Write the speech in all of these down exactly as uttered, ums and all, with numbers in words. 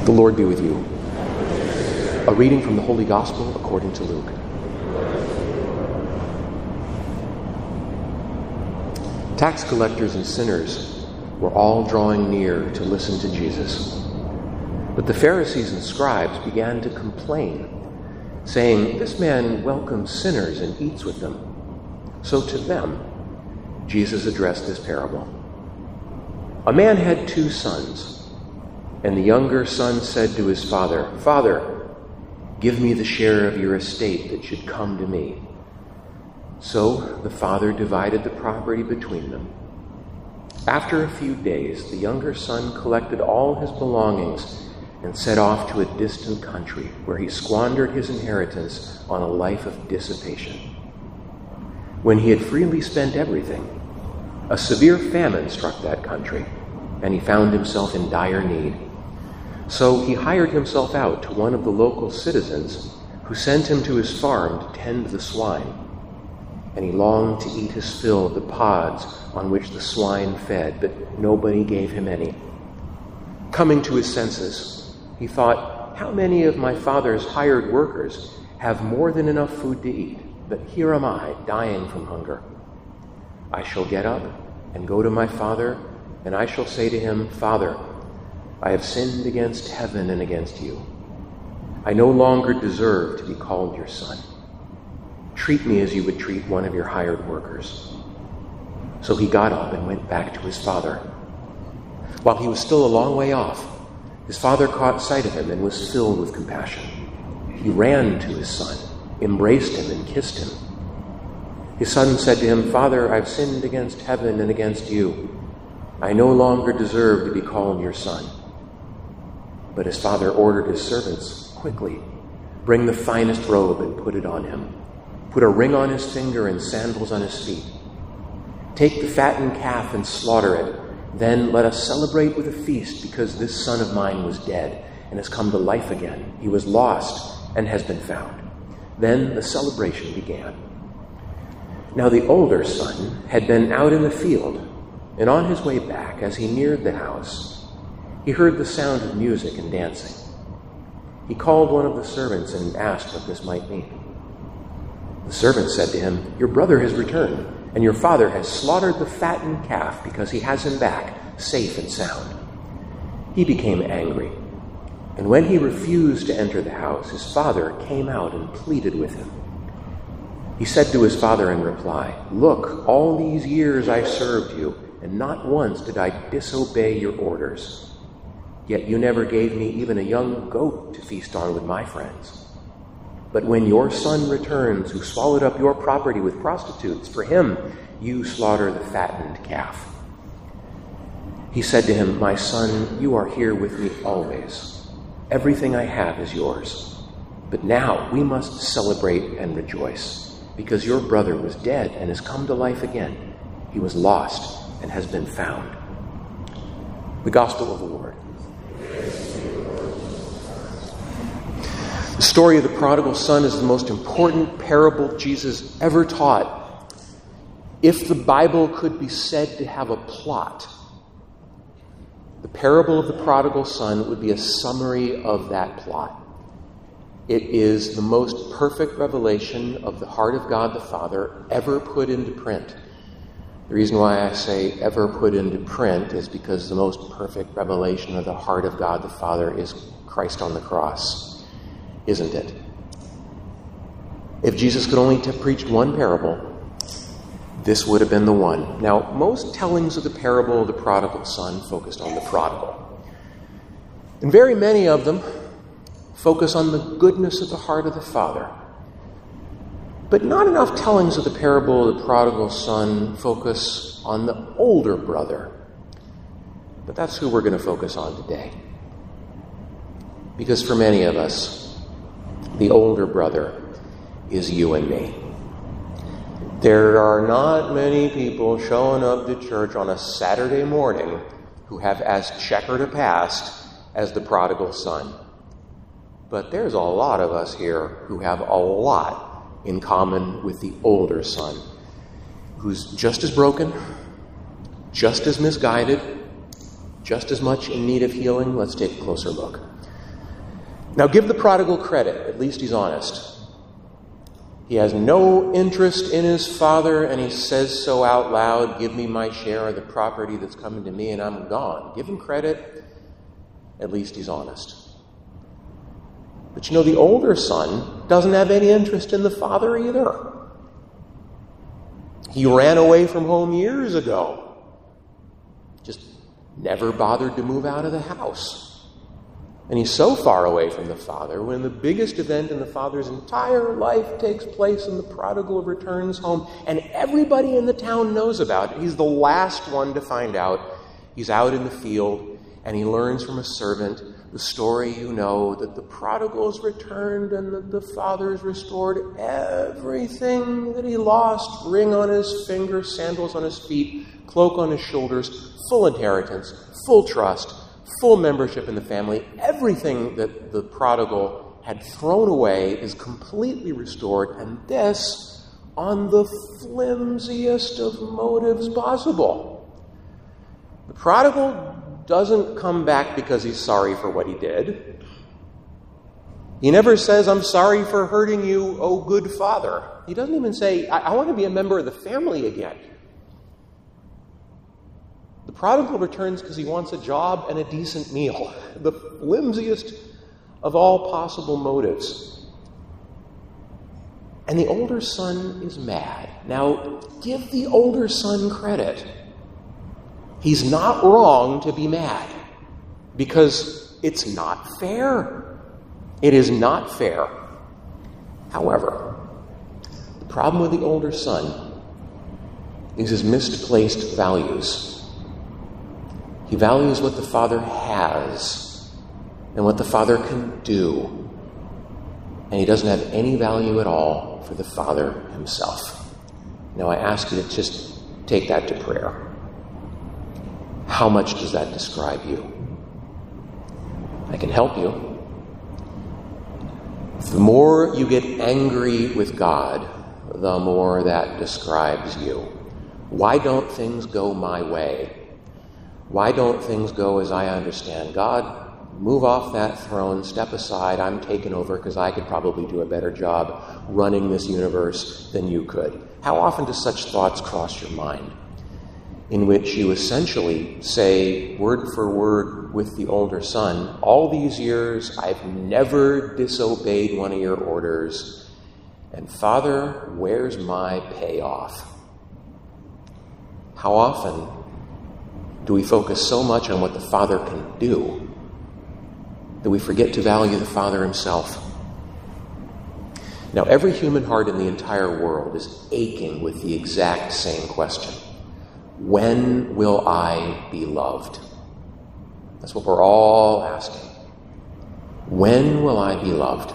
The Lord be with you. A reading from the Holy Gospel according to Luke. Tax collectors and sinners were all drawing near to listen to Jesus. But the Pharisees and scribes began to complain, saying, "This man welcomes sinners and eats with them." So to them, Jesus addressed this parable. A man had two sons. And the younger son said to his father, "Father, give me the share of your estate that should come to me." So the father divided the property between them. After a few days, the younger son collected all his belongings and set off to a distant country, where he squandered his inheritance on a life of dissipation. When he had freely spent everything, a severe famine struck that country, and he found himself in dire need. So he hired himself out to one of the local citizens, who sent him to his farm to tend the swine. And he longed to eat his fill of the pods on which the swine fed, but nobody gave him any. Coming to his senses, he thought, "How many of my father's hired workers have more than enough food to eat, but here am I, dying from hunger. I shall get up and go to my father, and I shall say to him, 'Father, I have sinned against heaven and against you. I no longer deserve to be called your son. Treat me as you would treat one of your hired workers.' So he got up and went back to his father. While he was still a long way off, his father caught sight of him and was filled with compassion. He ran to his son, embraced him, and kissed him. His son said to him, 'Father, I've sinned against heaven and against you. I no longer deserve to be called your son.' But his father ordered his servants, 'Quickly, bring the finest robe and put it on him. Put a ring on his finger and sandals on his feet. Take the fattened calf and slaughter it. Then let us celebrate with a feast, because this son of mine was dead and has come to life again. He was lost and has been found.' Then the celebration began. Now the older son had been out in the field, and on his way back, as he neared the house, he heard the sound of music and dancing. He called one of the servants and asked what this might mean. The servant said to him, 'Your brother has returned, and your father has slaughtered the fattened calf because he has him back, safe and sound.' He became angry, and when he refused to enter the house, his father came out and pleaded with him. He said to his father in reply, 'Look, all these years I served you, and not once did I disobey your orders. Yet you never gave me even a young goat to feast on with my friends. But when your son returns, who swallowed up your property with prostitutes, for him you slaughter the fattened calf.' He said to him, 'My son, you are here with me always. Everything I have is yours. But now we must celebrate and rejoice, because your brother was dead and has come to life again. He was lost and has been found.'" The Gospel of the Lord. The story of the prodigal son is the most important parable Jesus ever taught. If the Bible could be said to have a plot, the parable of the prodigal son would be a summary of that plot. It is the most perfect revelation of the heart of God the Father ever put into print. The reason why I say ever put into print is because the most perfect revelation of the heart of God the Father is Christ on the cross. Isn't it? If Jesus could only have preached one parable, this would have been the one. Now, most tellings of the parable of the prodigal son focused on the prodigal. And very many of them focus on the goodness of the heart of the Father. But not enough tellings of the parable of the prodigal son focus on the older brother. But that's who we're going to focus on today. Because for many of us, the older brother is you and me. There are not many people showing up to church on a Saturday morning who have as checkered a past as the prodigal son. But there's a lot of us here who have a lot in common with the older son, who's just as broken, just as misguided, just as much in need of healing. Let's take a closer look. Now give the prodigal credit. At least he's honest. He has no interest in his father, and he says so out loud, give me my share of the property that's coming to me, and I'm gone. Give him credit. At least he's honest. But you know, the older son doesn't have any interest in the father either. He ran away from home years ago. Just never bothered to move out of the house. And he's so far away from the father, when the biggest event in the father's entire life takes place and the prodigal returns home, and everybody in the town knows about it. He's the last one to find out. He's out in the field, and he learns from a servant the story you know, that the prodigal's returned and that the father's restored everything that he lost. Ring on his finger, sandals on his feet, cloak on his shoulders, full inheritance, full trust, full membership in the family. Everything that the prodigal had thrown away is completely restored, and this on the flimsiest of motives possible. The prodigal doesn't come back because he's sorry for what he did. He never says, I'm sorry for hurting you, oh good father. He doesn't even say, I, I want to be a member of the family again. The prodigal returns because he wants a job and a decent meal. The flimsiest of all possible motives. And the older son is mad. Now, give the older son credit. He's not wrong to be mad, because it's not fair. It is not fair. However, the problem with the older son is his misplaced values. He values what the father has and what the father can do, and he doesn't have any value at all for the father himself. Now, I ask you to just take that to prayer. How much does that describe you? I can help you. The more you get angry with God, the more that describes you. Why don't things go my way? Why don't things go as I understand? God, move off that throne, step aside, I'm taking over because I could probably do a better job running this universe than you could. How often do such thoughts cross your mind? In which you essentially say, word for word with the older son, all these years I've never disobeyed one of your orders, and Father, where's my payoff? How often do we focus so much on what the Father can do that we forget to value the Father himself? Now, every human heart in the entire world is aching with the exact same question. When will I be loved? That's what we're all asking. When will I be loved?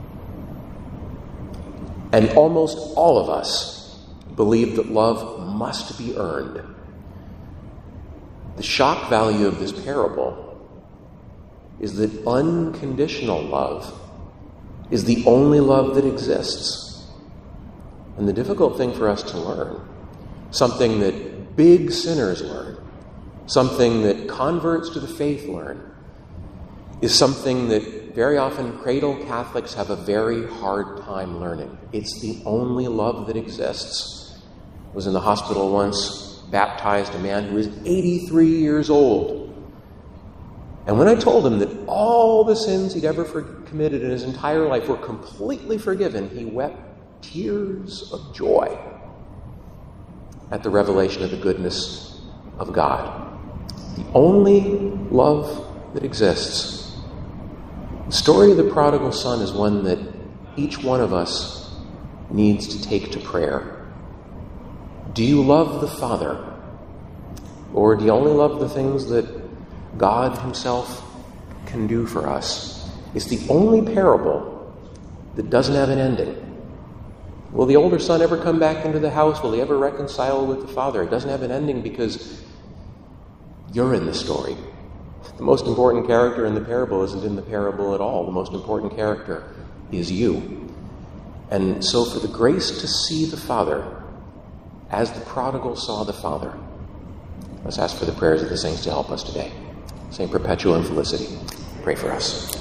And almost all of us believe that love must be earned. The shock value of this parable is that unconditional love is the only love that exists. And the difficult thing for us to learn, something that big sinners learn, something that converts to the faith learn, is something that very often cradle Catholics have a very hard time learning. It's the only love that exists. I was in the hospital once, baptized a man who was eighty-three years old. And when I told him that all the sins he'd ever for- committed in his entire life were completely forgiven, he wept tears of joy at the revelation of the goodness of God. The only love that exists. The story of the prodigal son is one that each one of us needs to take to prayer. Do you love the Father? Or do you only love the things that God himself can do for us? It's the only parable that doesn't have an ending. Will the older son ever come back into the house? Will he ever reconcile with the father? It doesn't have an ending because you're in the story. The most important character in the parable isn't in the parable at all. The most important character is you. And so for the grace to see the Father as the prodigal saw the Father, let's ask for the prayers of the saints to help us today. Saint Perpetua and Felicity, pray for us.